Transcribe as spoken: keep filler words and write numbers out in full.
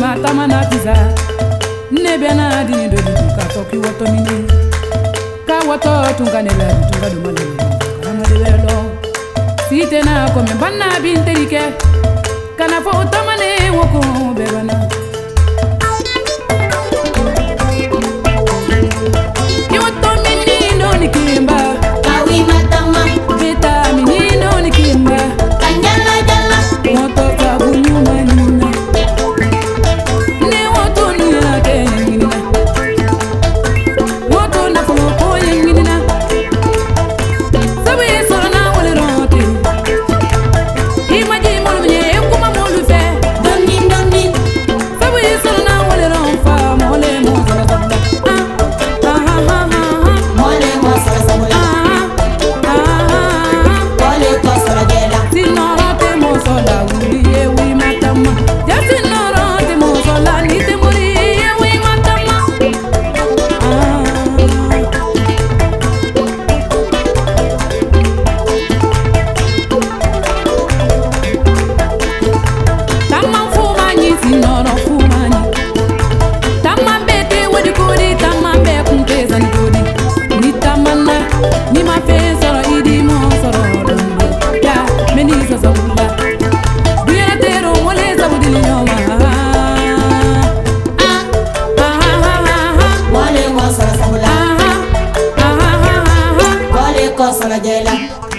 tamana tiza ne bena di do di ka to ki woto mini ka woto tunga ne la tunga do mane kana de lo site na ko me banna bin terike kana fo tamane woko be bana ki woto mini no ni kimba kawi matama beta mini no ni kimba kanjala jala moto ka bunyu manina ne woto ni la ke ngina woto na ko ko ngina sabe sora na wole rote imaji mo nye kuma mo lu fe donni donni sabe sora na wole ron fa mo le mo sora sora ah ah ah ah mole mo sara samula ah ah mole ko sara jela sinoro te mo sola wuli ye wi matama ya sinoro te mo sola ni te muri ye wi matama ah tamma fumani sinoro fumani tamma bete wodi kodi tamma be kunte zan kodi ni tamana ni ma fe soro idi mo soro dondo ya meni so sabula duya tero mole sabudi ni nyoma ah ah ah ah mole mo sara samula ah ah ah ah mole ko sara jela